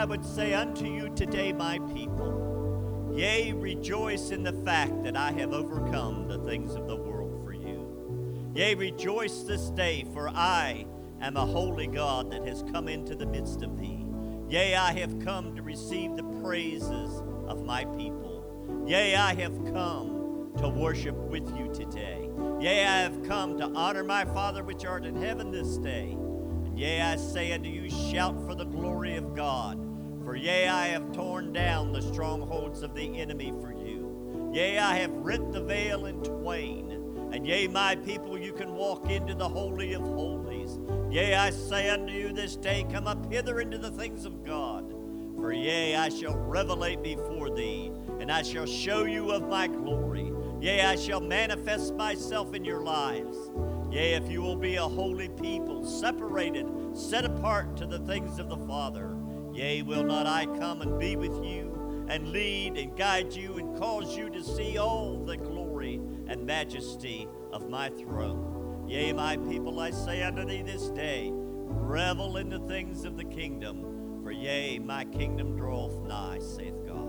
I would say unto you today, my people, yea, rejoice in the fact that I have overcome the things of the world for you. Yea, rejoice this day, for I am a holy God that has come into the midst of thee. Yea, I have come to receive the praises of my people. Yea, I have come to worship with you today. Yea, I have come to honor my Father which art in heaven this day. And yea, I say unto you, shout for the glory of God. For yea, I have torn down the strongholds of the enemy for you. Yea, I have rent the veil in twain. And yea, my people, you can walk into the Holy of Holies. Yea, I say unto you this day, come up hither into the things of God. For yea, I shall revelate before thee, and I shall show you of my glory. Yea, I shall manifest myself in your lives. Yea, if you will be a holy people, separated, set apart to the things of the Father, yea, will not I come and be with you, and lead and guide you, and cause you to see all the glory and majesty of my throne? Yea, my people, I say unto thee this day, revel in the things of the kingdom, for yea, my kingdom draweth nigh, saith God.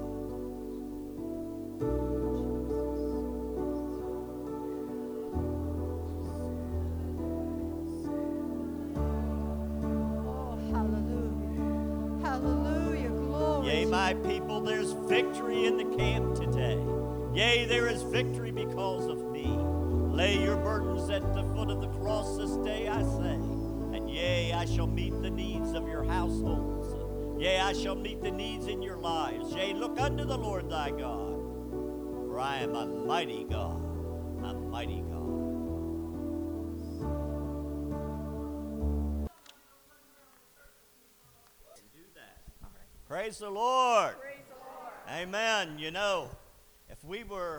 Yea, my people, there's victory in the camp today. Yea, there is victory because of me. Lay your burdens at the foot of the cross this day, I say. And yea, I shall meet the needs of your households. Yea, I shall meet the needs in your lives. Yea, look unto the Lord thy God. For I am a mighty God, a mighty God. Praise the Lord. Praise the Lord. Amen. You know, if we were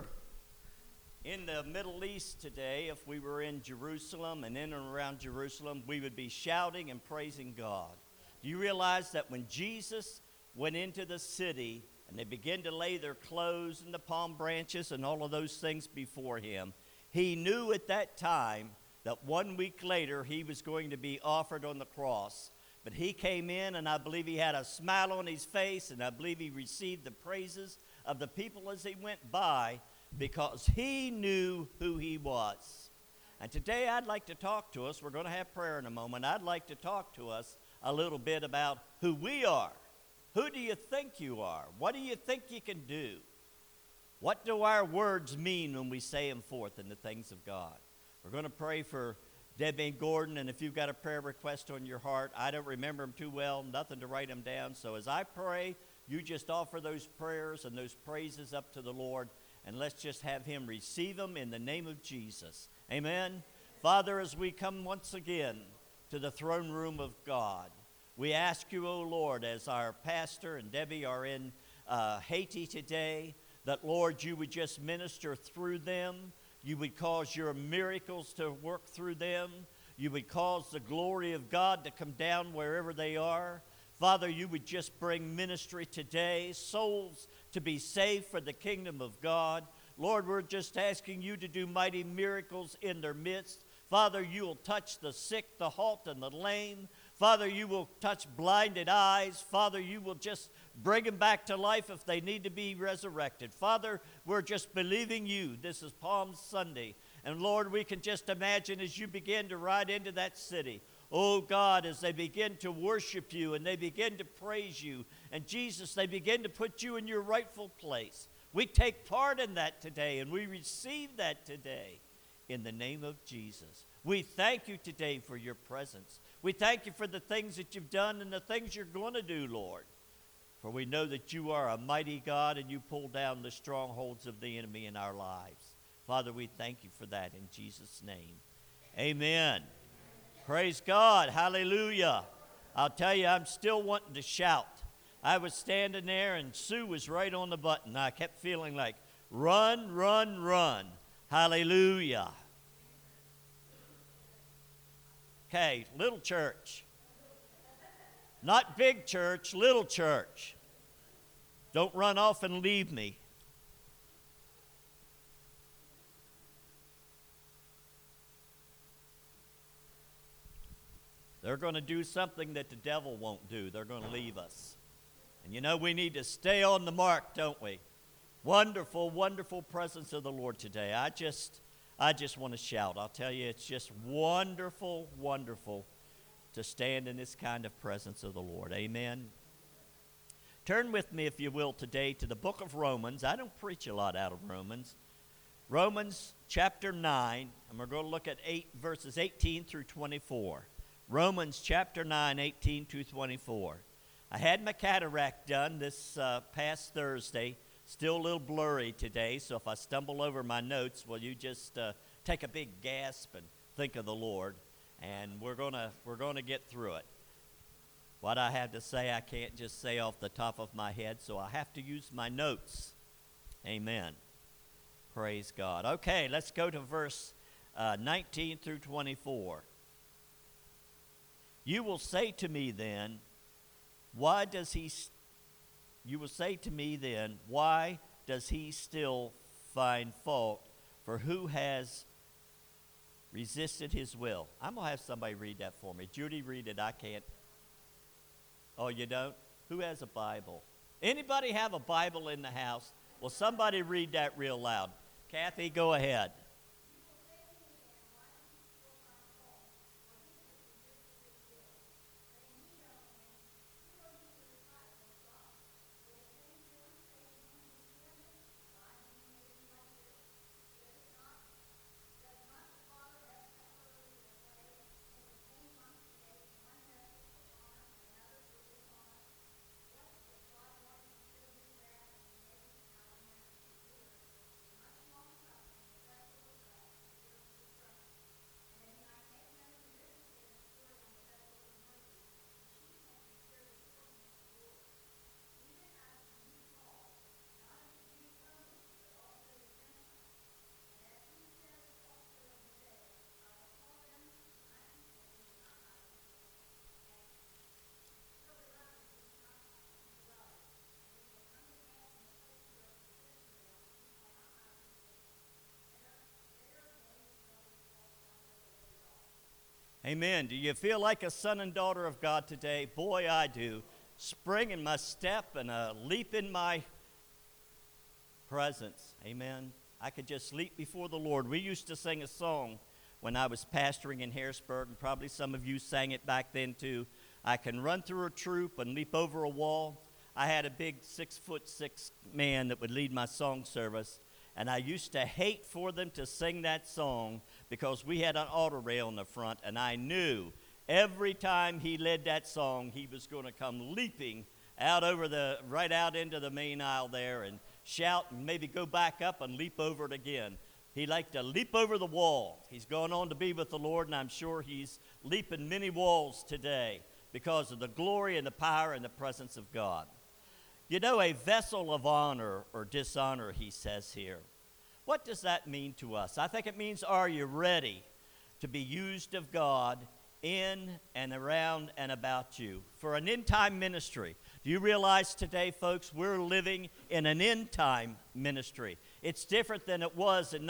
in the Middle East today, if we were in Jerusalem and in and around Jerusalem, we would be shouting and praising God. Do you realize that when Jesus went into the city and they began to lay their clothes and the palm branches and all of those things before him, he knew at that time that 1 week later he was going to be offered on the cross. But he came in, and I believe he had a smile on his face, and I believe he received the praises of the people as he went by, because he knew who he was. And today I'd like to talk to us. We're going to have prayer in a moment. I'd like to talk to us a little bit about who we are. Who do you think you are? What do you think you can do? What do our words mean when we say them forth in the things of God? We're going to pray for Debbie and Gordon, and if you've got a prayer request on your heart, I don't remember them too well, nothing to write them down. So as I pray, you just offer those prayers and those praises up to the Lord, and let's just have him receive them in the name of Jesus. Amen. Father, as we come once again to the throne room of God, we ask you, O Lord, as our pastor and Debbie are in Haiti today, that, Lord, you would just minister through them. You would cause your miracles to work through them. You would cause the glory of God to come down wherever they are. Father, you would just bring ministry today, souls to be saved for the kingdom of God. Lord, we're just asking you to do mighty miracles in their midst. Father, you will touch the sick, the halt, and the lame. Father, you will touch blinded eyes. Father, you will just bring them back to life if they need to be resurrected. Father, we're just believing you. This is Palm Sunday. And Lord, we can just imagine as you begin to ride into that city, oh God, as they begin to worship you and they begin to praise you, and Jesus, they begin to put you in your rightful place. We take part in that today, and we receive that today in the name of Jesus. We thank you today for your presence. We thank you for the things that you've done and the things you're going to do, Lord. For we know that you are a mighty God, and you pull down the strongholds of the enemy in our lives. Father, we thank you for that in Jesus' name. Amen. Praise God. Hallelujah. I'll tell you, I'm still wanting to shout. I was standing there, and Sue was right on the button. I kept feeling like, run, run, run. Hallelujah. Okay, little church. Not big church, little church. Don't run off and leave me. They're going to do something that the devil won't do. They're going to leave us. And you know we need to stay on the mark, don't we? Wonderful, wonderful presence of the Lord today. I just want to shout. I'll tell you, it's just wonderful, wonderful to stand in this kind of presence of the Lord. Amen. Turn with me, if you will, today to the book of Romans. I don't preach a lot out of Romans. Romans chapter 9, and we're going to look at verses 18 through 24. Romans chapter 9, 18 to 24. I had my cataract done this past Thursday. Still a little blurry today, so if I stumble over my notes, well, you just take a big gasp and think of the Lord, and we're gonna get through it. What I have to say, I can't just say off the top of my head, so I have to use my notes. Amen. Praise God. Okay, let's go to verse 19 through 24. You will say to me then, why does he still find fault? For who has resisted his will? I'm going to have somebody read that for me. Judy, read it. I can't. Oh, you don't? Who has a Bible? Anybody have a Bible in the house? Well, somebody read that real loud. Kathy, go ahead. Amen. Do you feel like a son and daughter of God today? Boy, I do. Spring in my step and a leap in my presence. Amen. I could just leap before the Lord. We used to sing a song when I was pastoring in Harrisburg, and probably some of you sang it back then too. I can run through a troop and leap over a wall. I had a big 6'6" man that would lead my song service, and I used to hate for them to sing that song because we had an auto rail in the front, and I knew every time he led that song, he was going to come leaping right out into the main aisle there and shout and maybe go back up and leap over it again. He liked to leap over the wall. He's gone on to be with the Lord, and I'm sure he's leaping many walls today because of the glory and the power and the presence of God. You know, a vessel of honor or dishonor, he says here. What does that mean to us? I think it means, are you ready to be used of God in and around and about you for an end-time ministry? Do you realize today, folks, we're living in an end-time ministry. It's different than it was in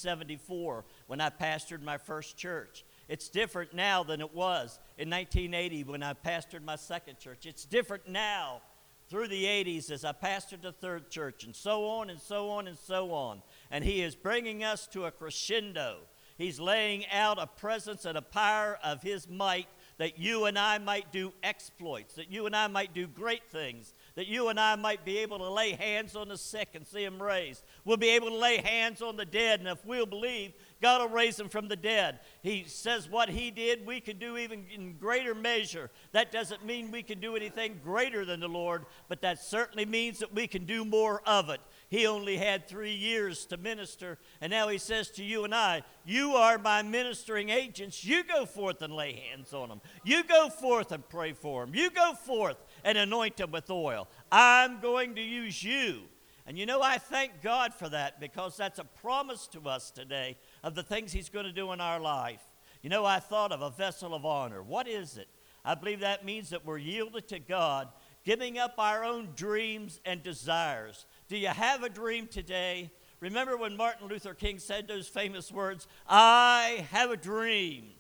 1974 when I pastored my first church. It's different now than it was in 1980 when I pastored my second church. It's different now through the 80s as I pastored the third church, and so on and so on and so on. And he is bringing us to a crescendo. He's laying out a presence and a power of his might that you and I might do exploits, that you and I might do great things, that you and I might be able to lay hands on the sick and see them raised. We'll be able to lay hands on the dead, and if we'll believe, God will raise them from the dead. He says what he did, we can do even in greater measure. That doesn't mean we can do anything greater than the Lord, but that certainly means that we can do more of it. He only had 3 years to minister, and now he says to you and I, you are my ministering agents. You go forth and lay hands on them. You go forth and pray for them. You go forth and anoint them with oil. I'm going to use you. And you know, I thank God for that, because that's a promise to us today of the things he's going to do in our life. You know, I thought of a vessel of honor. What is it? I believe that means that we're yielded to God, giving up our own dreams and desires. Do you have a dream today? Remember when Martin Luther King said those famous words, I have a dream.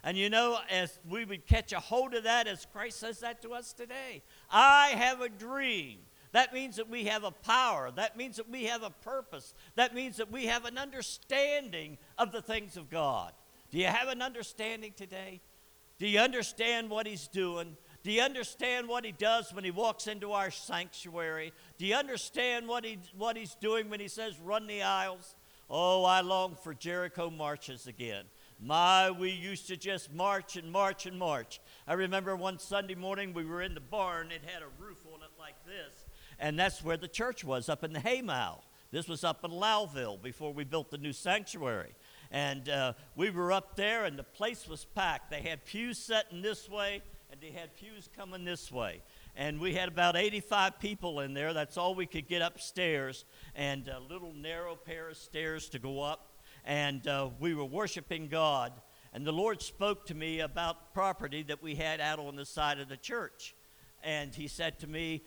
And you know, as we would catch a hold of that, as Christ says that to us today, I have a dream. That means that we have a power. That means that we have a purpose. That means that we have an understanding of the things of God. Do you have an understanding today? Do you understand what he's doing? Do you understand what he does when he walks into our sanctuary? Do you understand what he's doing when he says, run the aisles? Oh, I long for Jericho marches again. We used to just march and march and march. I remember one Sunday morning we were in the barn. It had a roof on it like this. And that's where the church was, up in the Haymow. This was up in Lowville before we built the new sanctuary. And we were up there, and the place was packed. They had pews sitting this way, and they had pews coming this way. And we had about 85 people in there. That's all we could get upstairs, and a little narrow pair of stairs to go up. And we were worshiping God. And the Lord spoke to me about property that we had out on the side of the church. And he said to me,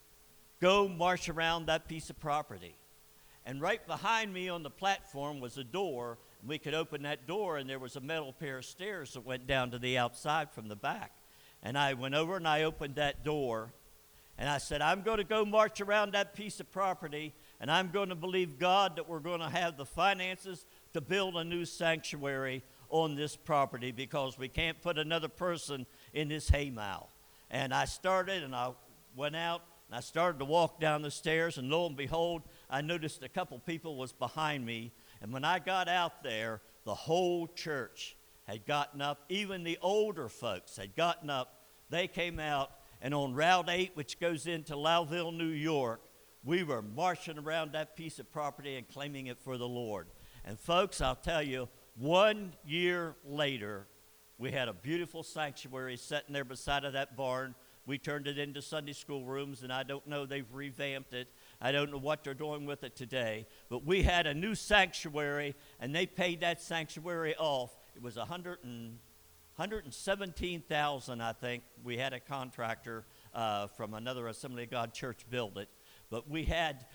go march around that piece of property. And right behind me on the platform was a door. And we could open that door, and there was a metal pair of stairs that went down to the outside from the back. And I went over and I opened that door. And I said, I'm going to go march around that piece of property, and I'm going to believe God that we're going to have the finances to build a new sanctuary on this property, because we can't put another person in this haymow. And I started, and I went out, and I started to walk down the stairs, and lo and behold, I noticed a couple people was behind me. And when I got out there, the whole church had gotten up. Even the older folks had gotten up. They came out, and on Route 8, which goes into Lowville, New York, we were marching around that piece of property and claiming it for the Lord. And folks, I'll tell you, 1 year later, we had a beautiful sanctuary sitting there beside of that barn. We turned it into Sunday school rooms, and I don't know, they've revamped it. I don't know what they're doing with it today. But we had a new sanctuary, and they paid that sanctuary off. It was $117,000, I think. We had a contractor from another Assembly of God church build it. But we had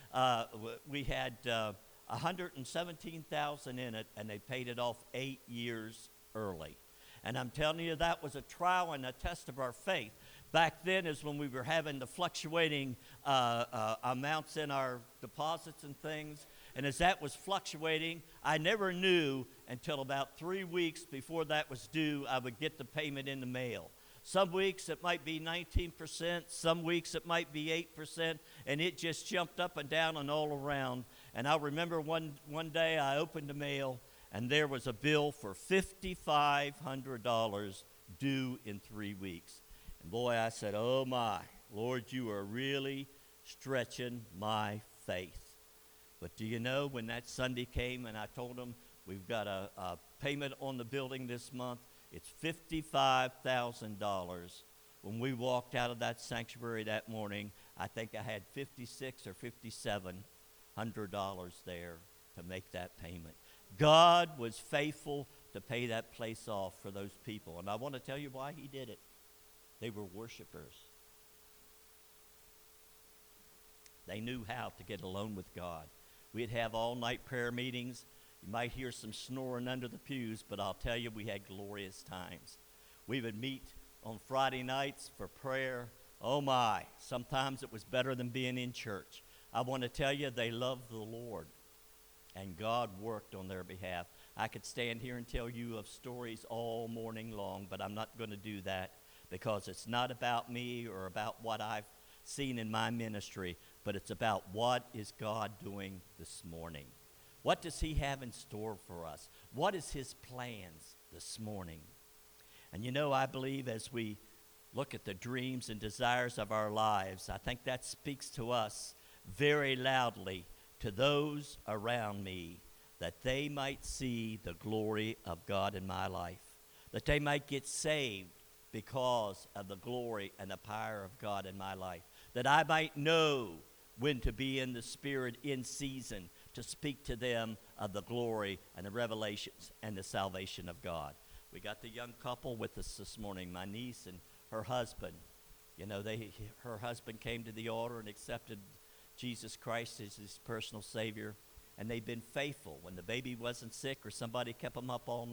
$117,000 in it, and they paid it off 8 years early. And I'm telling you, that was a trial and a test of our faith. Back then is when we were having the fluctuating amounts in our deposits and things. And as that was fluctuating, I never knew until about 3 weeks before that was due, I would get the payment in the mail. Some weeks it might be 19%, some weeks it might be 8%, and it just jumped up and down and all around. And I remember one day I opened the mail, and there was a bill for $5,500 due in 3 weeks. And boy, I said, oh my, Lord, you are really stretching my faith. But do you know, when that Sunday came and I told them, we've got a payment on the building this month, it's $55,000. When we walked out of that sanctuary that morning, I think I had $5,600 or $5,700 there to make that payment. God was faithful to pay that place off for those people. And I want to tell you why he did it. They were worshipers. They knew how to get alone with God. We'd have all-night prayer meetings. You might hear some snoring under the pews, but I'll tell you, we had glorious times. We would meet on Friday nights for prayer. Oh my, sometimes it was better than being in church. I want to tell you, they loved the Lord, and God worked on their behalf. I could stand here and tell you of stories all morning long, but I'm not going to do that, because it's not about me or about what I've seen in my ministry, but it's about what is God doing this morning. What does he have in store for us? What is his plans this morning? And you know, I believe as we look at the dreams and desires of our lives, I think that speaks to us very loudly, to those around me, that they might see the glory of God in my life, that they might get saved because of the glory and the power of God in my life, that I might know when to be in the Spirit in season to speak to them of the glory and the revelations and the salvation of God. We got the young couple with us this morning, my niece and her husband. You know, her husband came to the altar and accepted Jesus Christ as his personal Savior, and they've been faithful. When the baby wasn't sick or somebody kept them up all night,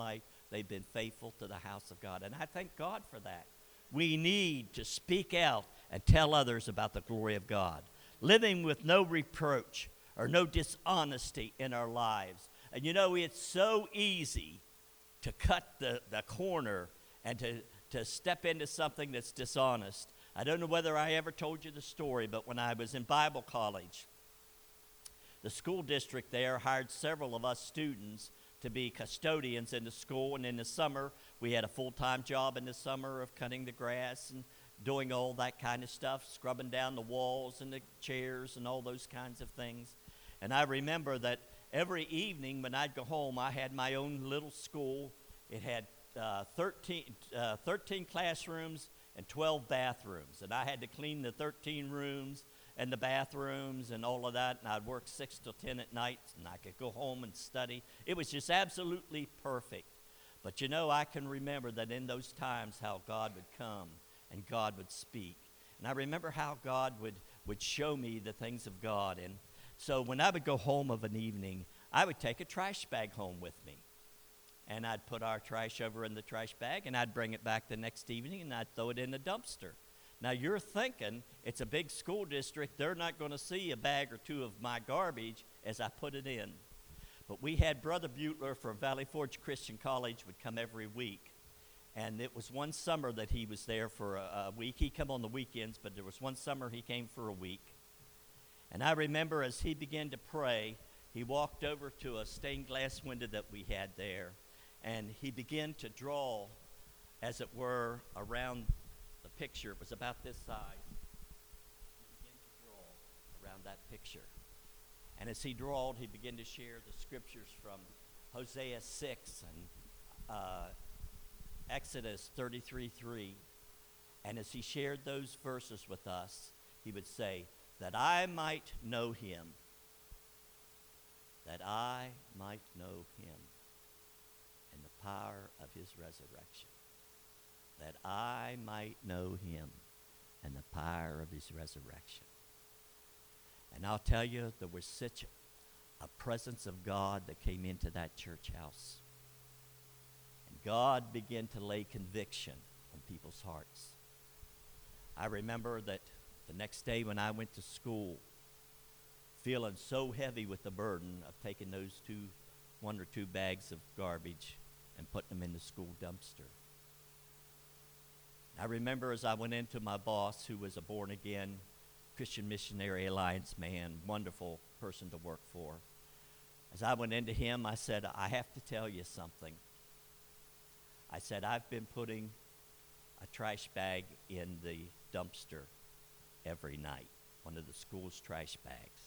they've been faithful to the house of God. And I thank God for that. We need to speak out and tell others about the glory of God, living with no reproach or no dishonesty in our lives. And you know, it's so easy to cut the corner and to step into something that's dishonest. I don't know whether I ever told you the story, but when I was in Bible college, the school district there hired several of us students to be custodians in the school. And in the summer, we had a full-time job in the summer of cutting the grass and doing all that kind of stuff, scrubbing down the walls and the chairs and all those kinds of things. And I remember that every evening when I'd go home, I had my own little school. It had 13 classrooms and 12 bathrooms. And I had to clean the 13 rooms and the bathrooms and all of that. And I'd work 6 till 10 at night, and I could go home and study. It was just absolutely perfect. But you know, I can remember that in those times how God would come and God would speak. And I remember how God would show me the things of God. And so when I would go home of an evening, I would take a trash bag home with me. And I'd put our trash over in the trash bag, and I'd bring it back the next evening, and I'd throw it in the dumpster. Now, you're thinking, it's a big school district. They're not going to see a bag or two of my garbage as I put it in. But we had Brother Butler from Valley Forge Christian College would come every week. And it was one summer that he was there for a week. He'd come on the weekends, but there was one summer he came for a week. And I remember as he began to pray, he walked over to a stained glass window that we had there. And he began to draw, as it were, around the picture. It was about this size. He began to draw around that picture. And as he drawed, he began to share the scriptures from Hosea 6 and Exodus 33:3. And as he shared those verses with us, he would say, that I might know him, that I might know him and the power of his resurrection, that I might know him and the power of his resurrection. And I'll tell you, there was such a presence of God that came into that church house. And God began to lay conviction on people's hearts. I remember that the next day when I went to school, feeling so heavy with the burden of taking those 1 or 2 bags of garbage and putting them in the school dumpster. I remember as I went into my boss, who was a born-again Christian Missionary Alliance man, wonderful person to work for. As I went into him, I said, I have to tell you something. I said, I've been putting a trash bag in the dumpster every night, one of the school's trash bags.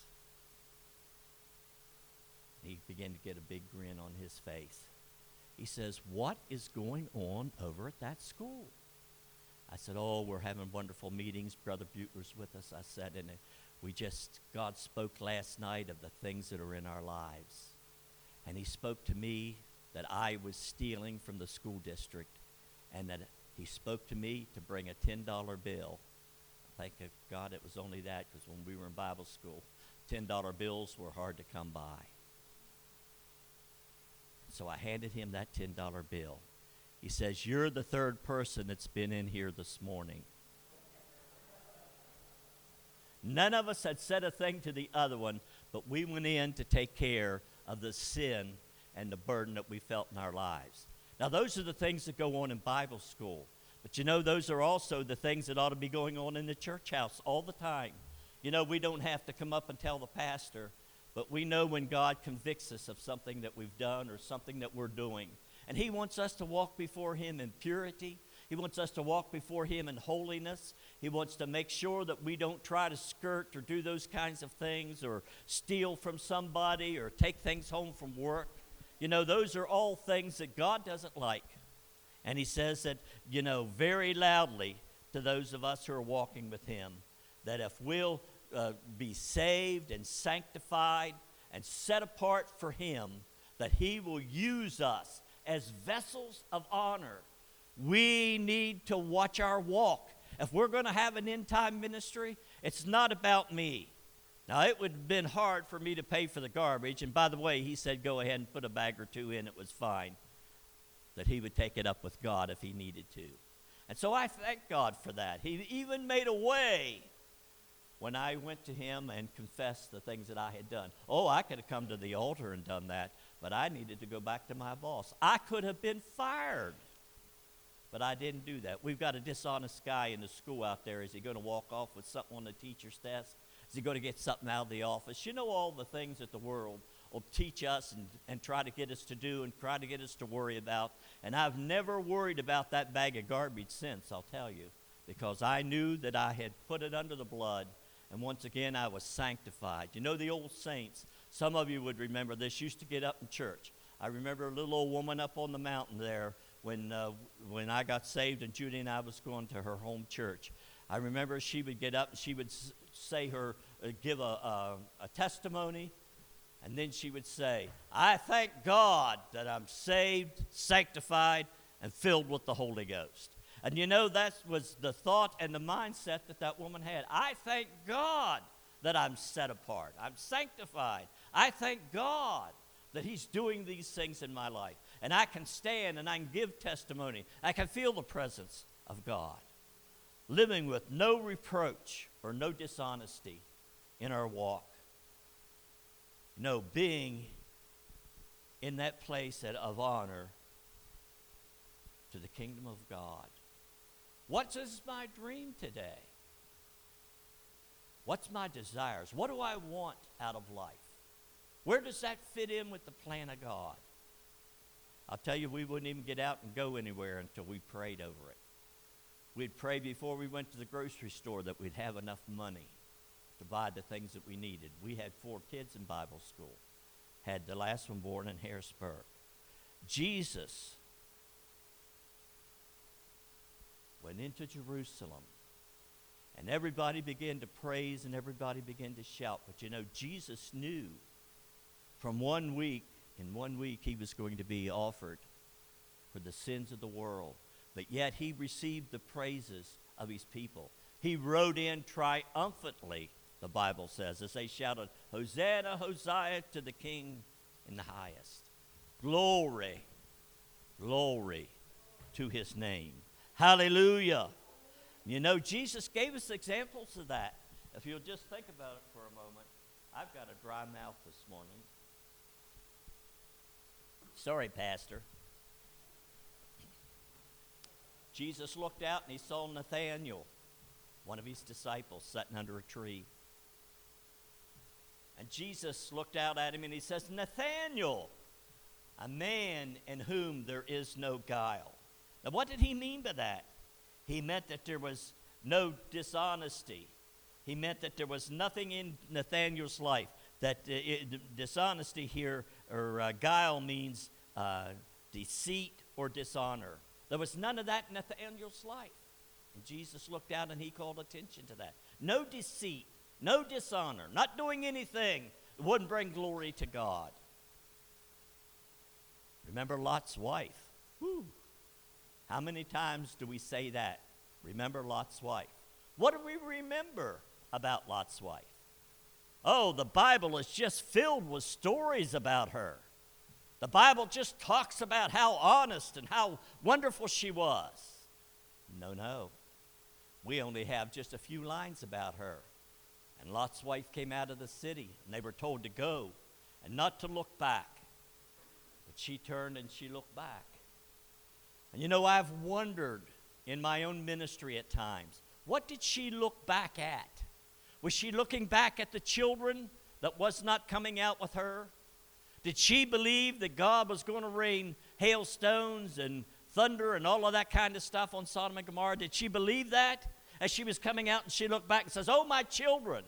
He began to get a big grin on his face. He says, what is going on over at that school? I said, oh, we're having wonderful meetings. Brother Butler's with us. I said, and God spoke last night of the things that are in our lives. And he spoke to me that I was stealing from the school district, and that he spoke to me to bring a $10 bill. Thank God it was only that, because when we were in Bible school, $10 bills were hard to come by. So I handed him that $10 bill. He says, you're the third person that's been in here this morning. None of us had said a thing to the other one, but we went in to take care of the sin and the burden that we felt in our lives. Now, those are the things that go on in Bible school. But you know, those are also the things that ought to be going on in the church house all the time. You know, we don't have to come up and tell the pastor, but we know when God convicts us of something that we've done or something that we're doing. And he wants us to walk before him in purity. He wants us to walk before him in holiness. He wants to make sure that we don't try to skirt or do those kinds of things or steal from somebody or take things home from work. You know, those are all things that God doesn't like. And he says that, you know, very loudly to those of us who are walking with him, that if we'll be saved and sanctified and set apart for him, that he will use us as vessels of honor. We need to watch our walk. If we're going to have an end-time ministry, it's not about me. Now, it would have been hard for me to pay for the garbage. And by the way, he said, go ahead and put a bag or two in. It was fine. that he would take it up with God if he needed to. And so I thank God for that. He even made a way when I went to him and confessed the things that I had done. Oh, I could have come to the altar and done that, but I needed to go back to my boss. I could have been fired, but I didn't do that. We've got a dishonest guy in the school out there. Is he going to walk off with something on the teacher's desk? Is he going to get something out of the office? You know, all the things that the world will teach us and try to get us to do and try to get us to worry about. And I've never worried about that bag of garbage since, I'll tell you, because I knew that I had put it under the blood, and once again I was sanctified. You know, the old saints, some of you would remember this, used to get up in church. I remember a little old woman up on the mountain there when I got saved and Judy and I was going to her home church. I remember she would get up and she would give a testimony, and then she would say, I thank God that I'm saved, sanctified, and filled with the Holy Ghost. And you know, that was the thought and the mindset that woman had. I thank God that I'm set apart. I'm sanctified. I thank God that he's doing these things in my life. And I can stand and I can give testimony. I can feel the presence of God. Living with no reproach or no dishonesty in our walk. No, being in that place of honor to the kingdom of God. What is my dream today? What's my desires? What do I want out of life? Where does that fit in with the plan of God? I'll tell you, we wouldn't even get out and go anywhere until we prayed over it. We'd pray before we went to the grocery store that we'd have enough money to buy the things that we needed. We had 4 kids in Bible school. Had the last one born in Harrisburg. Jesus went into Jerusalem, and everybody began to praise and everybody began to shout. But you know, Jesus knew from in 1 week he was going to be offered for the sins of the world. But yet he received the praises of his people. He rode in triumphantly, the Bible says, as they shouted, Hosanna, Hosanna to the King in the highest. Glory, glory to his name. Hallelujah. You know, Jesus gave us examples of that. If you'll just think about it for a moment. I've got a dry mouth this morning. Sorry, Pastor. Jesus looked out and he saw Nathanael, one of his disciples, sitting under a tree. And Jesus looked out at him and he says, Nathanael, a man in whom there is no guile. Now, what did he mean by that? He meant that there was no dishonesty. He meant that there was nothing in Nathanael's life. That dishonesty here, or guile, means deceit or dishonor. There was none of that in Nathanael's life. And Jesus looked out and he called attention to that. No deceit, no dishonor, not doing anything that wouldn't bring glory to God. Remember Lot's wife. Whew. How many times do we say that? Remember Lot's wife. What do we remember about Lot's wife? Oh, the Bible is just filled with stories about her. The Bible just talks about how honest and how wonderful she was. No. We only have just a few lines about her. And Lot's wife came out of the city, and they were told to go and not to look back. But she turned and she looked back. And you know, I've wondered in my own ministry at times, what did she look back at? Was she looking back at the children that was not coming out with her? Did she believe that God was going to rain hailstones and thunder and all of that kind of stuff on Sodom and Gomorrah? Did she believe that as she was coming out and she looked back and says, oh, my children?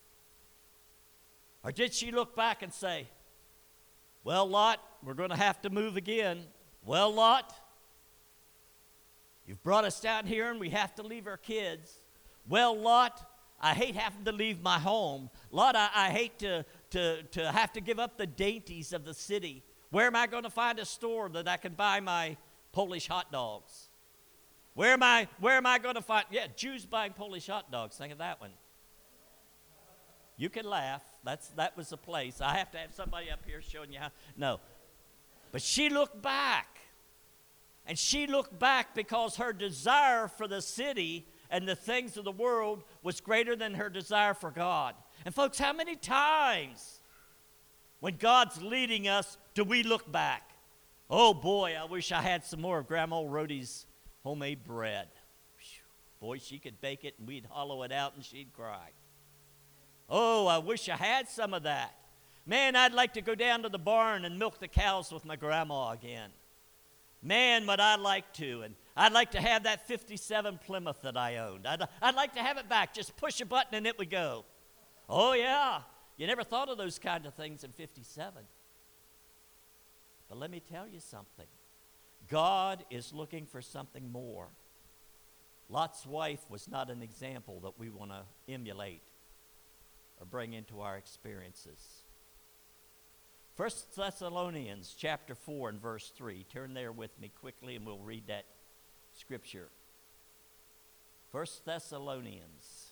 Or did she look back and say, well, Lot, we're going to have to move again. Well, Lot, you've brought us down here and we have to leave our kids. Well, Lot, I hate having to leave my home. Lot, I hate to have to give up the dainties of the city. Where am I going to find a store that I can buy my Polish hot dogs? Where am I going to find? Yeah, Jews buying Polish hot dogs. Think of that one. You can laugh. That was the place. I have to have somebody up here showing you how. No. But she looked back. And she looked back because her desire for the city and the things of the world was greater than her desire for God. And folks, how many times when God's leading us do we look back? Oh boy, I wish I had some more of Grandma Rhodey's homemade bread. Boy, she could bake it and we'd hollow it out and she'd cry. Oh, I wish I had some of that. Man, I'd like to go down to the barn and milk the cows with my grandma again. Man, would I like to. And I'd like to have that 57 Plymouth that I owned. I'd like to have it back. Just push a button and it would go. Oh, yeah. You never thought of those kind of things in 57. But let me tell you something. God is looking for something more. Lot's wife was not an example that we want to emulate or bring into our experiences. 1 Thessalonians chapter 4 and verse 3. Turn there with me quickly and we'll read that scripture. 1 Thessalonians.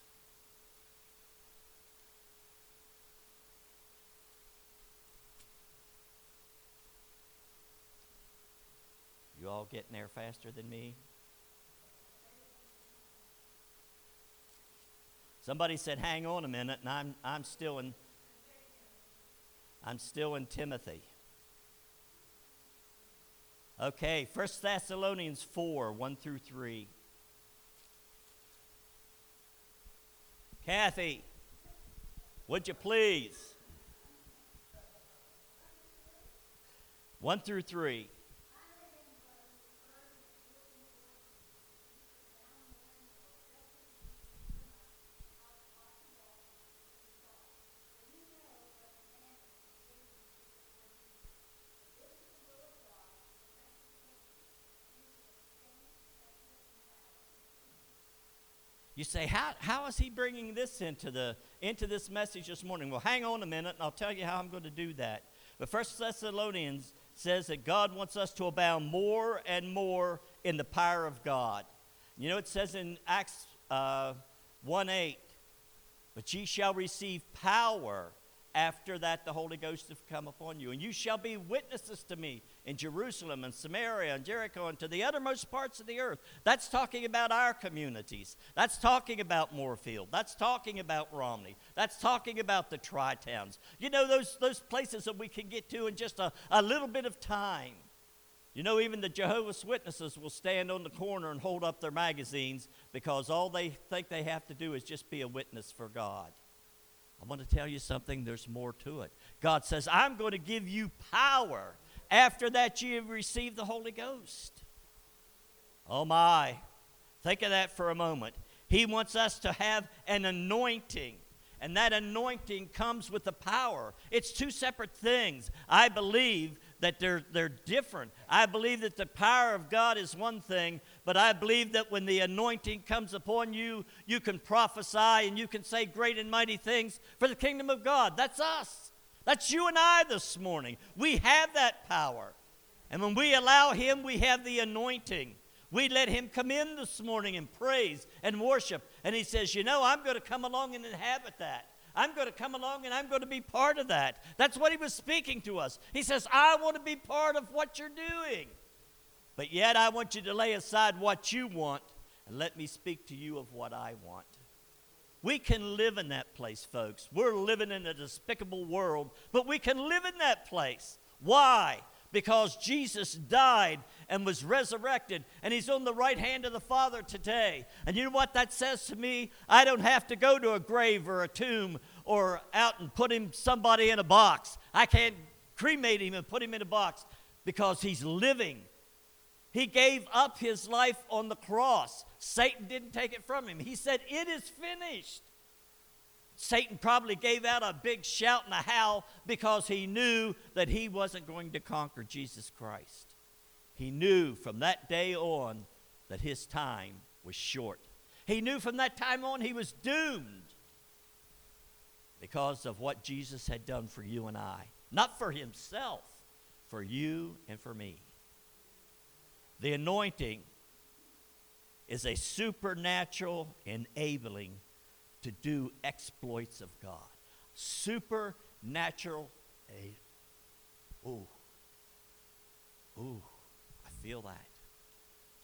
You all getting there faster than me? Somebody said, hang on a minute, and I'm still in Timothy. Okay, 1 Thessalonians 4, 1 through 3. Kathy, would you please? 1 through 3. You say, how is he bringing this into this message this morning? Well, hang on a minute, and I'll tell you how I'm going to do that. But 1 Thessalonians says that God wants us to abound more and more in the power of God. You know, it says in Acts 1:8, but ye shall receive power. After that, the Holy Ghost have come upon you. And you shall be witnesses to me in Jerusalem and Samaria and Jericho and to the uttermost parts of the earth. That's talking about our communities. That's talking about Moorfield. That's talking about Romney. That's talking about the Tri-Towns. You know, those places that we can get to in just a little bit of time. You know, even the Jehovah's Witnesses will stand on the corner and hold up their magazines because all they think they have to do is just be a witness for God. I want to tell you something, there's more to it. God says, I'm going to give you power after that you have received the Holy Ghost. Oh my, think of that for a moment. He wants us to have an anointing, and that anointing comes with the power. It's two separate things. I believe that they're different. I believe that the power of God is one thing, but I believe that when the anointing comes upon you, you can prophesy and you can say great and mighty things for the kingdom of God. That's us. That's you and I this morning. We have that power. And when we allow him, we have the anointing. We let him come in this morning and praise and worship. And he says, you know, I'm going to come along and inhabit that. I'm going to come along and I'm going to be part of that. That's what he was speaking to us. He says, I want to be part of what you're doing. But yet I want you to lay aside what you want and let me speak to you of what I want. We can live in that place, folks. We're living in a despicable world, but we can live in that place. Why? Because Jesus died and was resurrected, and he's on the right hand of the Father today. And you know what that says to me? I don't have to go to a grave or a tomb or out and put somebody in a box. I can't cremate him and put him in a box because he's living. He gave up his life on the cross. Satan didn't take it from him. He said, it is finished. Satan probably gave out a big shout and a howl because he knew that he wasn't going to conquer Jesus Christ. He knew from that day on that his time was short. He knew from that time on he was doomed because of what Jesus had done for you and I. Not for himself, for you and for me. The anointing is a supernatural enabling to do exploits of God. Supernatural. Ooh, I feel that.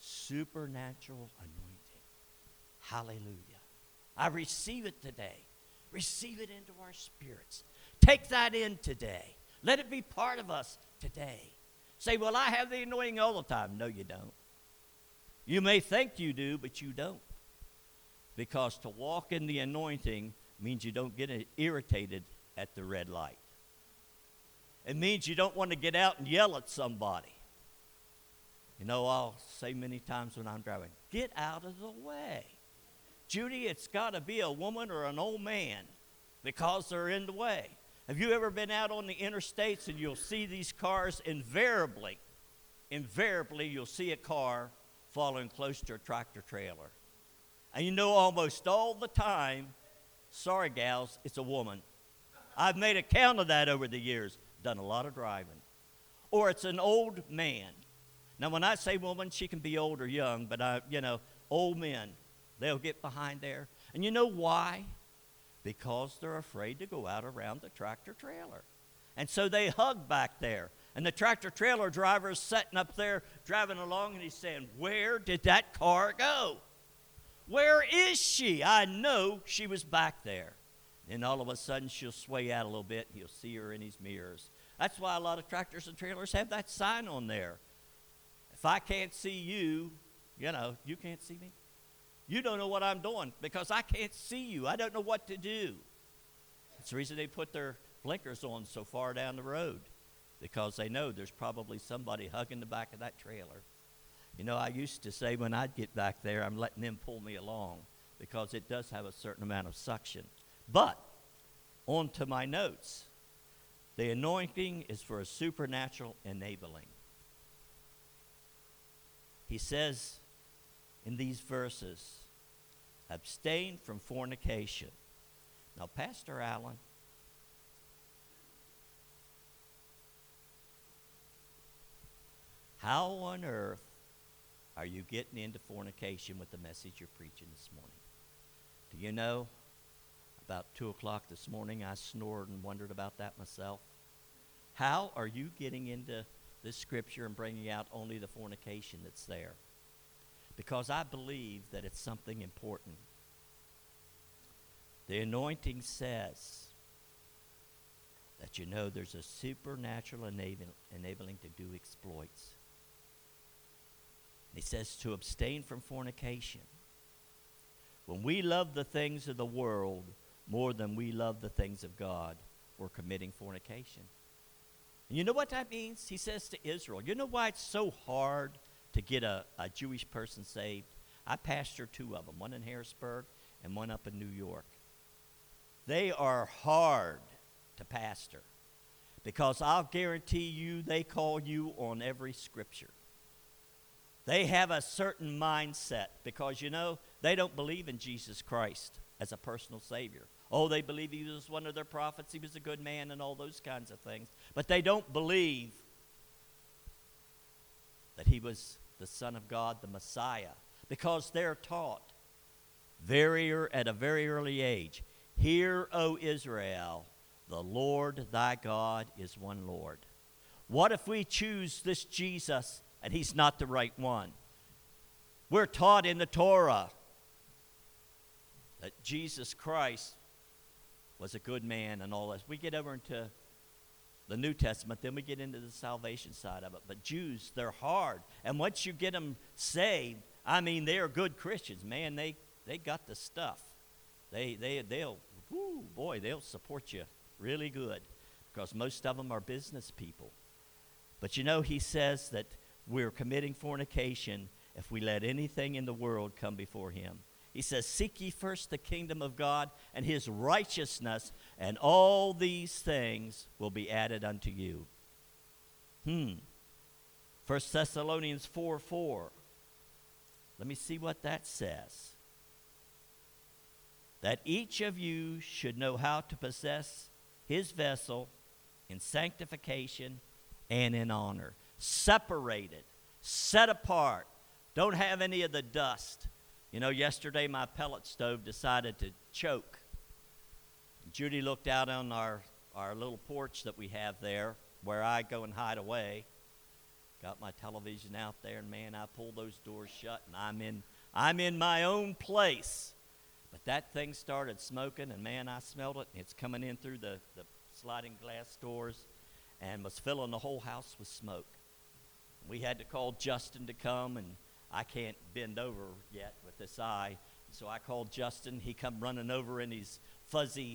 supernatural anointing. Hallelujah. I receive it today. Receive it into our spirits. Take that in today. Let it be part of us today. Say, well, I have the anointing all the time. No, you don't. You may think you do, but you don't. Because to walk in the anointing means you don't get irritated at the red light. It means you don't want to get out and yell at somebody. You know, I'll say many times when I'm driving, get out of the way. Judy, it's got to be a woman or an old man because they're in the way. Have you ever been out on the interstates and you'll see these cars? Invariably, you'll see a car following close to a tractor trailer. And you know almost all the time, sorry gals, it's a woman. I've made a count of that over the years, done a lot of driving. Or it's an old man. Now when I say woman, she can be old or young, but old men, they'll get behind there. And you know why? Because they're afraid to go out around the tractor trailer. And so they hug back there. And the tractor trailer driver is sitting up there driving along and he's saying, where did that car go? Where is she? I know she was back there. And all of a sudden she'll sway out a little bit and he'll see her in his mirrors. That's why a lot of tractors and trailers have that sign on there. If I can't see you, you can't see me. You don't know what I'm doing because I can't see you. I don't know what to do. That's the reason they put their blinkers on so far down the road, because they know there's probably somebody hugging the back of that trailer. You know, I used to say when I'd get back there, I'm letting them pull me along because it does have a certain amount of suction. But on to my notes. The anointing is for a supernatural enabling. He says in these verses, abstain from fornication. Now, Pastor Allen, how on earth are you getting into fornication with the message you're preaching this morning? Do you know, about 2 o'clock this morning, I snored and wondered about that myself. How are you getting into this scripture and bringing out only the fornication that's there? Because I believe that it's something important. The anointing says that there's a supernatural enabling to do exploits. He says to abstain from fornication. When we love the things of the world more than we love the things of God, we're committing fornication. And you know what that means? He says to Israel, you know why it's so hard to get a Jewish person saved? I pastor 2 of them, one in Harrisburg and one up in New York. They are hard to pastor because I'll guarantee you they call you on every scripture. They have a certain mindset because, they don't believe in Jesus Christ as a personal Savior. Oh, they believe he was one of their prophets, he was a good man and all those kinds of things. But they don't believe that he was the Son of God, the Messiah, because they're taught at a very early age, hear, O Israel, the Lord thy God is one Lord. What if we choose this Jesus and he's not the right one? We're taught in the Torah that Jesus Christ was a good man and all this. We get over into the New Testament, then we get into the salvation side of it. But Jews, they're hard. And once you get them saved, they're good Christians. Man, they got the stuff. They'll support you really good because most of them are business people. But he says that we're committing fornication if we let anything in the world come before him. He says, seek ye first the kingdom of God and his righteousness, and all these things will be added unto you. 1 Thessalonians 4:4. Let me see what that says. That each of you should know how to possess his vessel in sanctification and in honor. Separated, set apart. Don't have any of the dust. Yesterday my pellet stove decided to choke. Judy looked out on our little porch that we have there where I go and hide away got my television out there, and man, I pull those doors shut, and I'm in my own place. But that thing started smoking, and man, I smelled it. It's coming in through the sliding glass doors and was filling the whole house with smoke. We had to call Justin to come, and I can't bend over yet with this eye. So I called Justin. He come running over in these fuzzy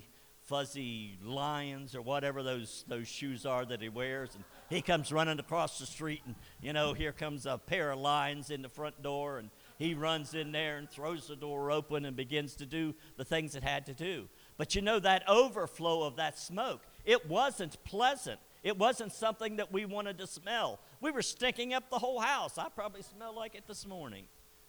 Lions or whatever those shoes are that he wears, and he comes running across the street, and here comes a pair of Lions in the front door, and he runs in there and throws the door open and begins to do the things it had to do. But that overflow of that smoke, it wasn't pleasant. It wasn't something that we wanted to smell. We were stinking up the whole house. I probably smell like it this morning.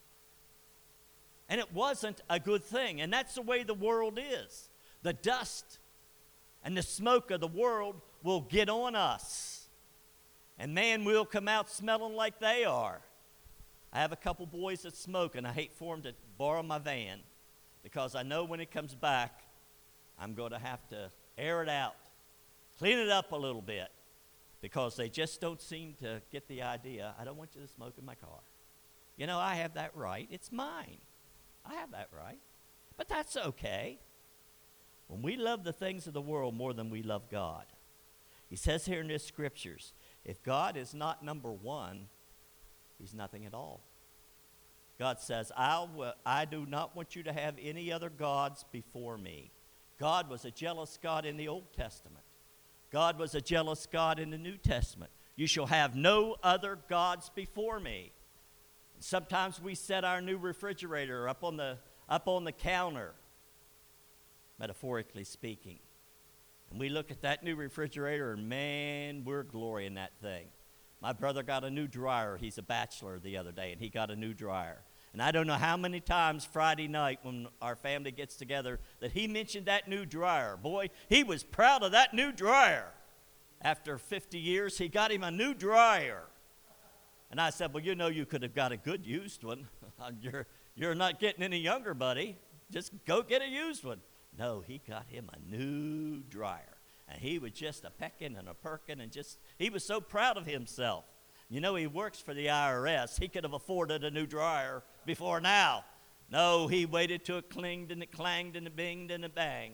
And it wasn't a good thing. And that's the way the world is. The dust and the smoke of the world will get on us. And man, we'll come out smelling like they are. I have a couple boys that smoke, and I hate for them to borrow my van because I know when it comes back, I'm going to have to air it out, clean it up a little bit, because they just don't seem to get the idea. I don't want you to smoke in my car. I have that right. It's mine. I have that right. But that's okay. When we love the things of the world more than we love God, he says here in his scriptures, if God is not number one, he's nothing at all. God says, I do not want you to have any other gods before me. God was a jealous God in the Old Testament. God was a jealous God in the New Testament. You shall have no other gods before me. And sometimes we set our new refrigerator up on the counter, metaphorically speaking. And we look at that new refrigerator, and man, we're glorying that thing. My brother got a new dryer. He's a bachelor the other day, and he got a new dryer. And I don't know how many times Friday night when our family gets together that he mentioned that new dryer. Boy, he was proud of that new dryer. After 50 years, he got him a new dryer. And I said, well, you could have got a good used one. You're not getting any younger, buddy. Just go get a used one. No, he got him a new dryer. And he was just a pecking and a perking, and he was so proud of himself. He works for the IRS. He could have afforded a new dryer before now. No, he waited till it clinged and it clanged and it binged and it banged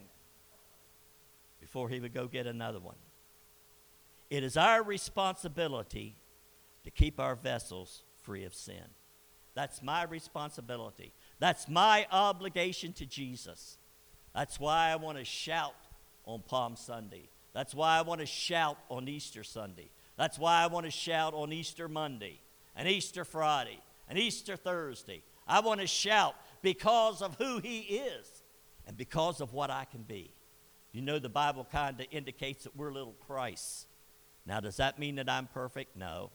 before he would go get another one. It is our responsibility to keep our vessels free of sin. That's my responsibility. That's my obligation to Jesus. That's why I want to shout on Palm Sunday. That's why I want to shout on Easter Sunday. That's why I want to shout on Easter Monday and Easter Friday and Easter Thursday. I want to shout because of who he is and because of what I can be. The Bible kind of indicates that we're little Christs. Now, does that mean that I'm perfect? No.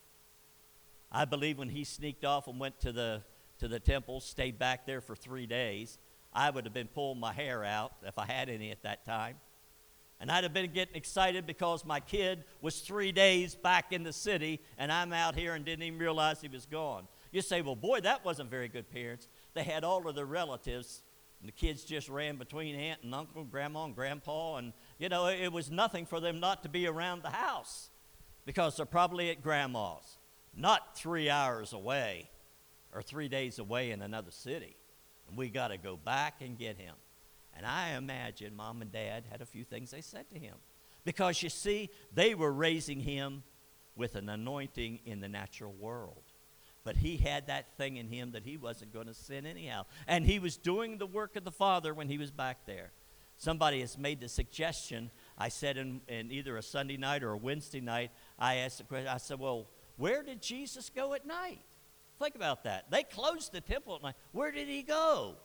I believe when he sneaked off and went to the temple, stayed back there for 3 days, I would have been pulling my hair out if I had any at that time. And I'd have been getting excited because my kid was 3 days back in the city, and I'm out here and didn't even realize he was gone. You say, well, boy, that wasn't very good parents. They had all of their relatives, and the kids just ran between aunt and uncle, grandma and grandpa, and, it was nothing for them not to be around the house because they're probably at grandma's, not 3 hours away or 3 days away in another city. And we got to go back and get him. And I imagine Mom and Dad had a few things they said to him. Because, you see, they were raising him with an anointing in the natural world. But he had that thing in him that he wasn't going to sin anyhow. And he was doing the work of the Father when he was back there. Somebody has made the suggestion, I said in either a Sunday night or a Wednesday night, I asked the question, I said, well, where did Jesus go at night? Think about that. They closed the temple at night. Where did he go?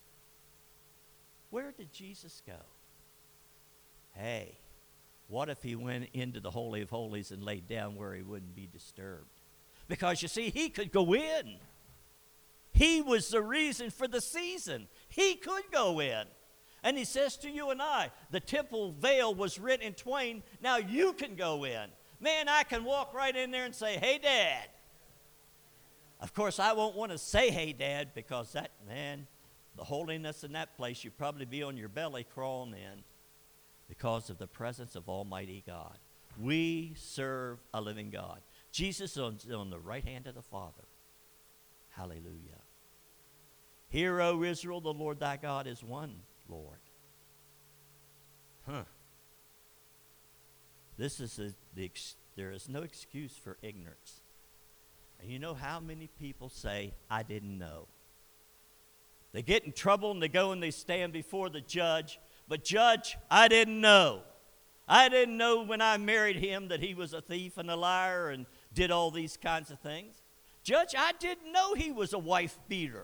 Where did Jesus go? Hey, what if he went into the Holy of Holies and laid down where he wouldn't be disturbed? Because, you see, he could go in. He was the reason for the season. He could go in. And he says to you and I, the temple veil was rent in twain. Now you can go in. Man, I can walk right in there and say, hey, Dad. Of course, I won't want to say, hey, Dad, because that, man, the holiness in that place, you'd probably be on your belly crawling in because of the presence of Almighty God. We serve a living God. Jesus is on the right hand of the Father. Hallelujah. Hear, O Israel, the Lord thy God is one Lord. There is no excuse for ignorance. And you know how many people say, I didn't know. They get in trouble and they go and they stand before the judge. But judge, I didn't know. I didn't know when I married him that he was a thief and a liar and did all these kinds of things. Judge, I didn't know he was a wife beater.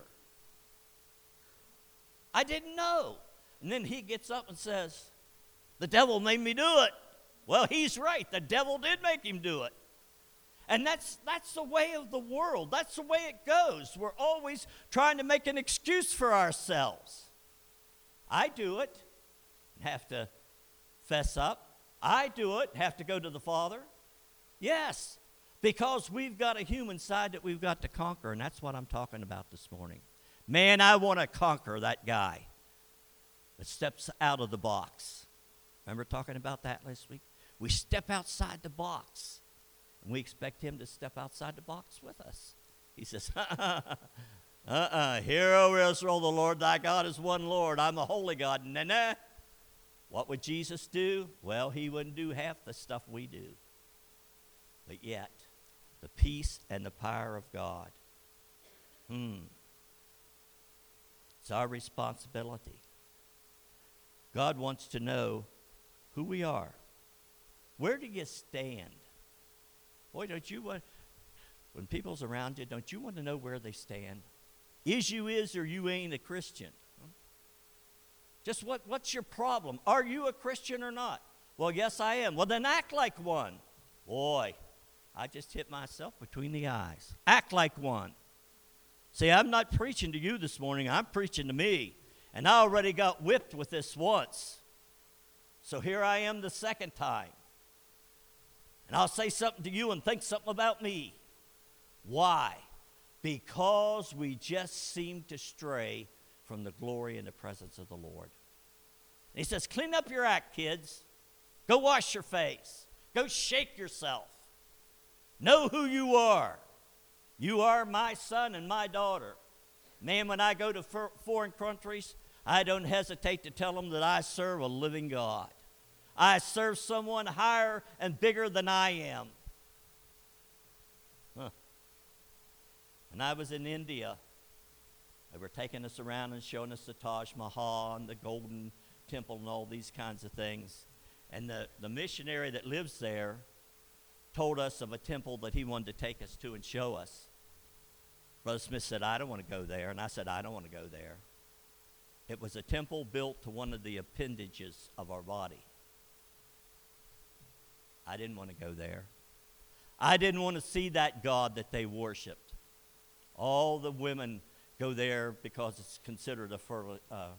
I didn't know. And then he gets up and says, the devil made me do it. Well, he's right. The devil did make him do it. And that's the way of the world. That's the way it goes. We're always trying to make an excuse for ourselves. I do it, have to fess up. I do it, have to go to the Father. Yes, because we've got a human side that we've got to conquer, and that's what I'm talking about this morning. Man, I want to conquer that guy that steps out of the box. Remember talking about that last week? We step outside the box. And we expect him to step outside the box with us. He says, Hear, O Israel, the Lord thy God is one Lord. I'm the holy God. Nah. What would Jesus do? Well, he wouldn't do half the stuff we do. But yet, the peace and the power of God. It's our responsibility. God wants to know who we are. Where do you stand? Boy, don't you want, when people's around you, don't you want to know where they stand? Is or you ain't a Christian? Just what's your problem? Are you a Christian or not? Well, yes, I am. Well, then act like one. Boy, I just hit myself between the eyes. Act like one. See, I'm not preaching to you this morning. I'm preaching to me. And I already got whipped with this once. So here I am the second time. And I'll say something to you and think something about me. Why? Because we just seem to stray from the glory and the presence of the Lord. And he says, clean up your act, kids. Go wash your face. Go shake yourself. Know who you are. You are my son and my daughter. Man, when I go to foreign countries, I don't hesitate to tell them that I serve a living God. I serve someone higher and bigger than I am. When I was in India, they were taking us around and showing us the Taj Mahal and the Golden Temple and all these kinds of things. And the missionary that lives there told us of a temple that he wanted to take us to and show us. Brother Smith said, I don't want to go there. And I said, I don't want to go there. It was a temple built to one of the appendages of our body. I didn't want to go there. I didn't want to see that God that they worshiped. All the women go there because it's considered a I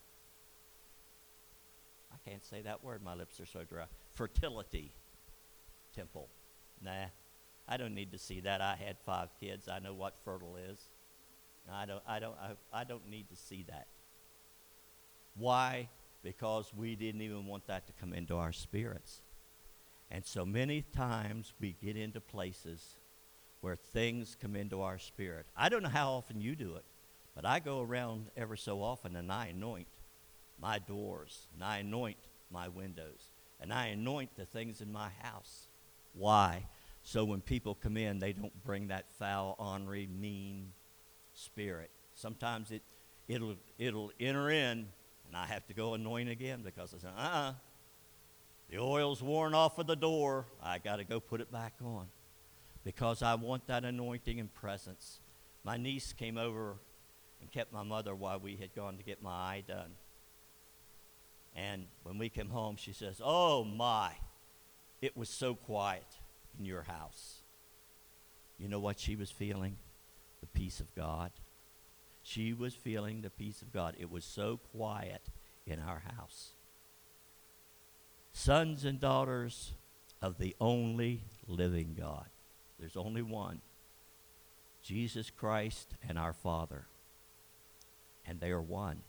can't say that word. My lips are so dry. Fertility temple. Nah, I don't need to see that. I had 5 kids. I know what fertile is. I don't need to see that. Why? Because we didn't even want that to come into our spirits. And so many times we get into places where things come into our spirit. I don't know how often you do it, but I go around ever so often and I anoint my doors, and I anoint my windows, and I anoint the things in my house. Why? So when people come in, they don't bring that foul, ornery, mean spirit. Sometimes it'll enter in, and I have to go anoint again because I say, the oil's worn off of the door. I got to go put it back on because I want that anointing and presence. My niece came over and kept my mother while we had gone to get my eye done. And when we came home, she says, oh, my, it was so quiet in your house. You know what she was feeling? The peace of God. She was feeling the peace of God. It was so quiet in our house. Sons and daughters of the only living God. There's only one. Jesus Christ and our Father. And they are one.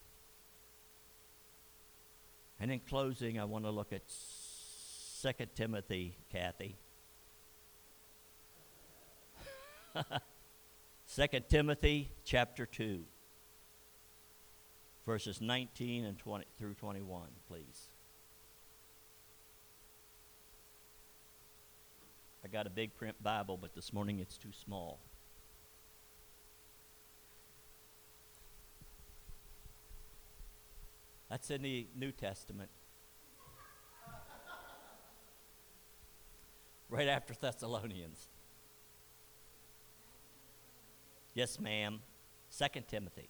And in closing, I want to look at 2 Timothy, Kathy. 2 Timothy chapter 2, verses 19 and 20 through 21, please. I got a big print Bible, but this morning it's too small. That's in the New Testament. Right after Thessalonians. Yes, ma'am. 2 Timothy.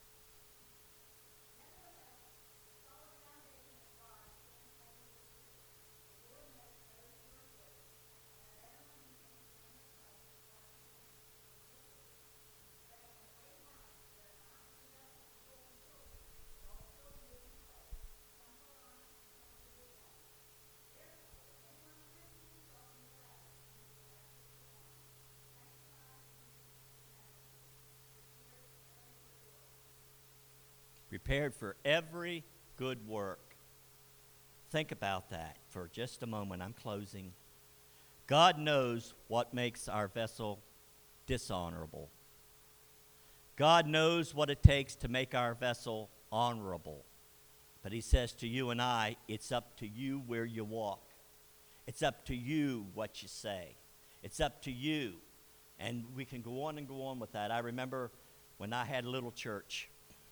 Prepared for every good work. Think about that for just a moment. I'm closing. God knows what makes our vessel dishonorable. God knows what it takes to make our vessel honorable. But he says to you and I, it's up to you where you walk. It's up to you what you say. It's up to you. And we can go on and go on with that. I remember when I had a little church,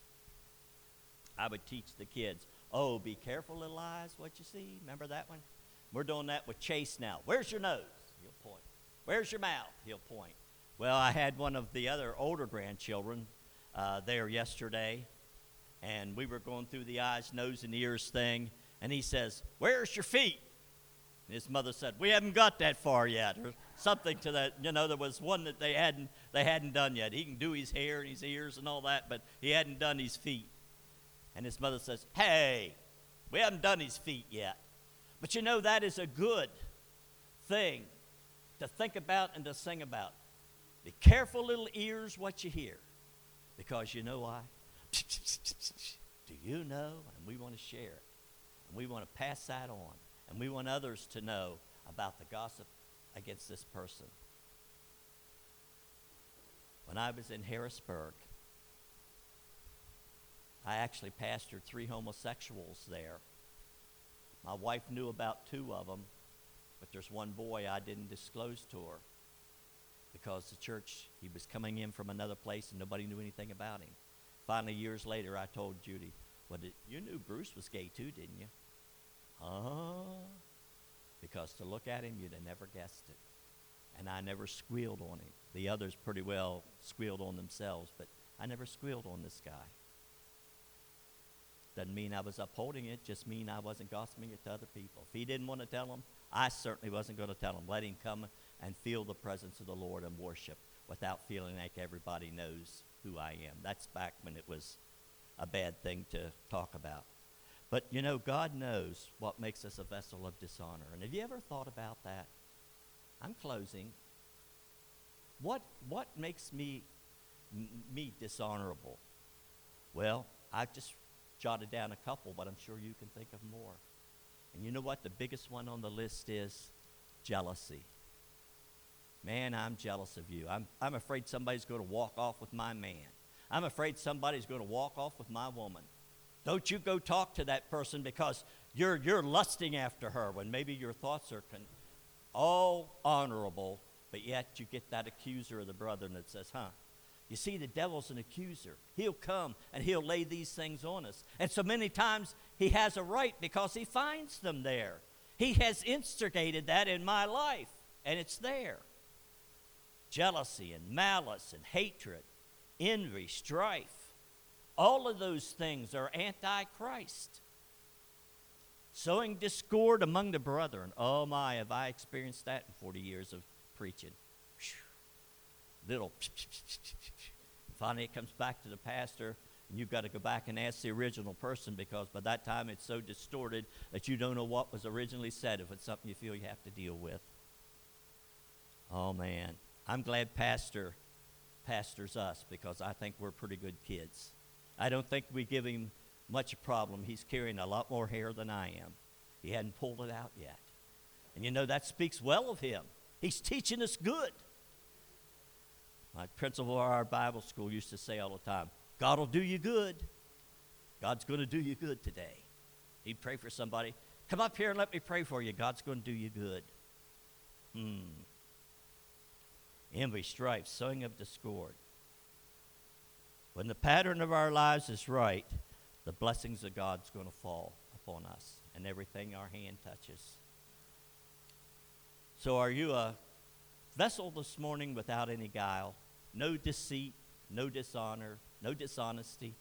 I would teach the kids, oh, be careful, little eyes, what you see. Remember that one? We're doing that with Chase now. Where's your nose? He'll point. Where's your mouth? He'll point. Well, I had one of the other older grandchildren there yesterday, and we were going through the eyes, nose, and ears thing, and he says, where's your feet? And his mother said, we haven't got that far yet, or something to that. You know, there was one that they hadn't done yet. He can do his hair and his ears and all that, but he hadn't done his feet. And his mother says, hey, we haven't done his feet yet. But you know, that is a good thing to think about and to sing about. Be careful, little ears, what you hear. Because you know why? Do you know? And we want to share it. And we want to pass that on. And we want others to know about the gossip against this person. When I was in Harrisburg, I actually pastored 3 homosexuals there. My wife knew about 2 of them, but there's one boy I didn't disclose to her because the church, he was coming in from another place and nobody knew anything about him. Finally, years later, I told Judy, well, you knew Bruce was gay too, didn't you? Because to look at him, you'd have never guessed it. And I never squealed on him. The others pretty well squealed on themselves, but I never squealed on this guy. Doesn't mean I was upholding it, just mean I wasn't gossiping it to other people. If he didn't want to tell them, I certainly wasn't going to tell him. Let him come and feel the presence of the Lord and worship without feeling like everybody knows who I am. That's back when it was a bad thing to talk about. But, you know, God knows what makes us a vessel of dishonor. And have you ever thought about that? I'm closing. What makes me dishonorable? Well, I just jotted down a couple, but I'm sure you can think of more. And you know what the biggest one on the list is? Jealousy. Man, I'm jealous of you. I'm afraid somebody's going to walk off with my man. I'm afraid somebody's going to walk off with my woman. Don't you go talk to that person because you're lusting after her when maybe your thoughts are all honorable, but yet you get that accuser of the brethren that says, you see, the devil's an accuser. He'll come and he'll lay these things on us. And so many times he has a right because he finds them there. He has instigated that in my life, and it's there. Jealousy and malice and hatred, envy, strife. All of those things are anti-Christ. Sowing discord among the brethren. Oh my, have I experienced that in 40 years of preaching. Little finally it comes back to the pastor, and you've got to go back and ask the original person because by that time it's so distorted that you don't know what was originally said if it's something you feel you have to deal with. Oh man, I'm glad pastors us because I think we're pretty good kids. I don't think we give him much a problem. He's carrying a lot more hair than I am. He hadn't pulled it out yet. And you know, that speaks well of him. He's teaching us good. My principal of our Bible school used to say all the time, God will do you good. God's going to do you good today. He'd pray for somebody. Come up here and let me pray for you. God's going to do you good. Envy, strife, sowing of discord. When the pattern of our lives is right, the blessings of God's going to fall upon us and everything our hand touches. So are you a vessel this morning without any guile? No deceit, no dishonor, no dishonesty?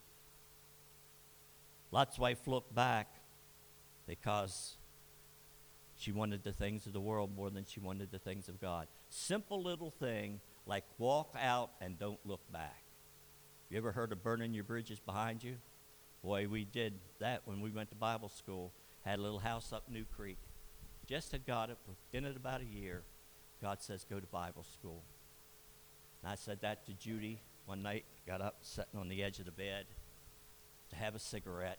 Lot's wife looked back because she wanted the things of the world more than she wanted the things of God. Simple little thing like walk out and don't look back. You ever heard of burning your bridges behind you? Boy, we did that when we went to Bible school. Had a little house up New Creek. Just had got it. In it about a year. God says, go to Bible school. And I said that to Judy one night. Got up, sitting on the edge of the bed to have a cigarette.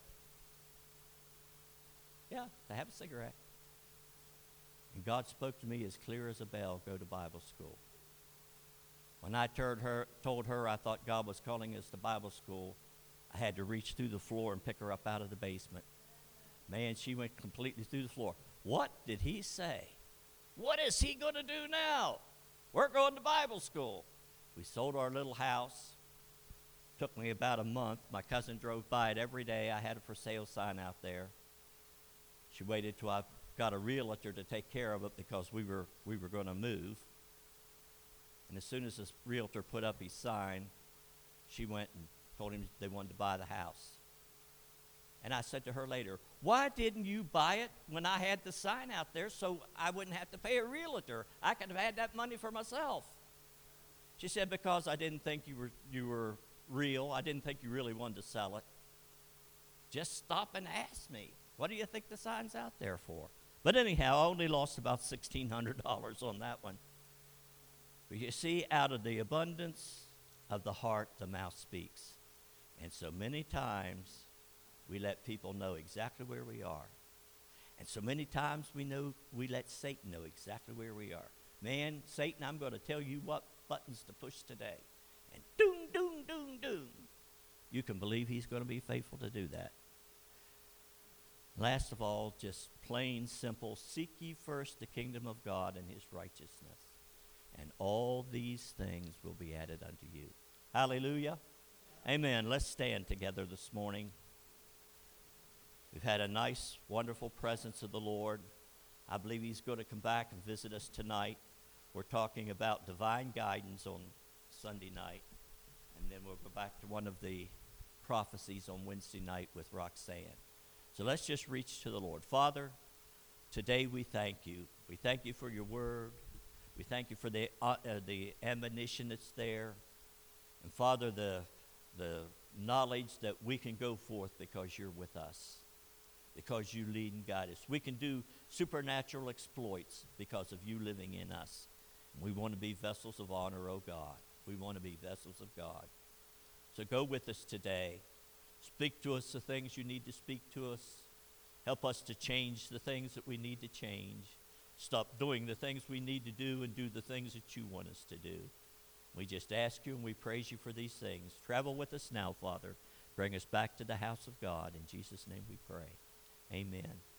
Yeah, to have a cigarette. And God spoke to me as clear as a bell, go to Bible school. When I told her I thought God was calling us to Bible school, I had to reach through the floor and pick her up out of the basement. Man, she went completely through the floor. What did he say? What is he going to do now? We're going to Bible school. We sold our little house. Took me about a month. My cousin drove by it every day. I had a for sale sign out there. She waited till I got a realtor to take care of it because we were going to move. And as soon as this realtor put up his sign, she went and told him they wanted to buy the house. And I said to her later, why didn't you buy it when I had the sign out there so I wouldn't have to pay a realtor? I could have had that money for myself. She said, because I didn't think you were real. I didn't think you really wanted to sell it. Just stop and ask me. What do you think the sign's out there for? But anyhow, I only lost about $1,600 on that one. But you see, out of the abundance of the heart, the mouth speaks. And so many times, we let people know exactly where we are. And so many times we let Satan know exactly where we are. Man, Satan, I'm going to tell you what buttons to push today. And doom, doom, doom, doom. You can believe he's going to be faithful to do that. Last of all, just plain simple, seek ye first the kingdom of God and his righteousness, and all these things will be added unto you. Hallelujah. Amen. Let's stand together this morning. We've had a nice, wonderful presence of the Lord. I believe he's going to come back and visit us tonight. We're talking about divine guidance on Sunday night. And then we'll go back to one of the prophecies on Wednesday night with Roxanne. So let's just reach to the Lord. Father, today we thank you. We thank you for your word. We thank you for the admonition that's there. And Father, the knowledge that we can go forth because you're with us, because you lead and guide us. We can do supernatural exploits because of you living in us. We want to be vessels of honor, oh God. We want to be vessels of God. So go with us today. Speak to us the things you need to speak to us. Help us to change the things that we need to change. Stop doing the things we need to do and do the things that you want us to do. We just ask you and we praise you for these things. Travel with us now, Father. Bring us back to the house of God. In Jesus' name we pray. Amen.